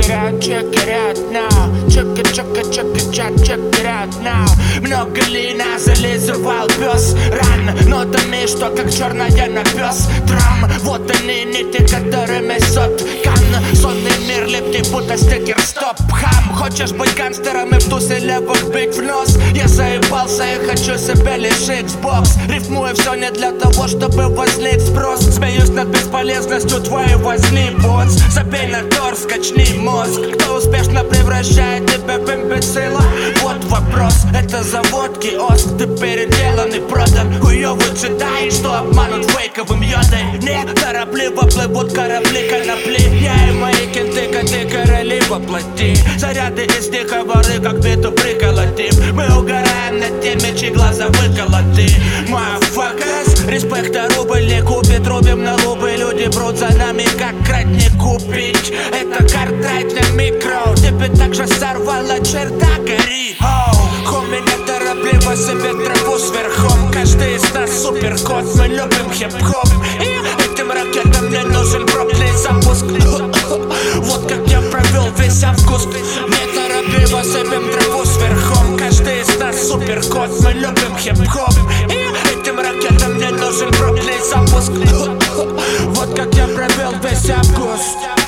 out, check it out now. Check it out now. Много ли нас зализывал пес нотами, что как черная на пес драм. Вот они нити, которыми соткан сонный мир липкий, будто стикер стоп. Хам, хочешь быть гангстером и в тусе левых бить в нос? Я заебался и хочу себе лишь Xbox. Рифмую все не для того, чтобы возлить спрос. Смеюсь над бесполезностью твоего злибоц. Забей на торс, качни мозг. Кто успешно превращает тебя в имбецила? Вот вопрос, это заводки ост. Ты переделан и продан. Хуёвый джедай, что обманут фейковым йодой. Не торопливо плывут корабли конопли. Я и мои кенты, коты, короли воплоти. Заряды из них воры, как биту приколотим. Мы угораем над теми, чьи глаза выколоты. Motherfuckers, респекта рубль не купит. Рубим на лубы, люди брут за нами, как крать не купить. Это картрайт на микро. Тебе также сорвала черта, гори. Хоми, не торопливо себе траву сверхом. Каждый из нас суперкот, мы любим хип-хоп. И этим ракетам не нужен проклятый запуск. Вот как я провел весь август. Не торопливо себе траву сверхом. Каждый из нас суперкот, мы любим хип-хоп. И этим ракетам не нужен проклятый запуск. Вот как я провел весь август.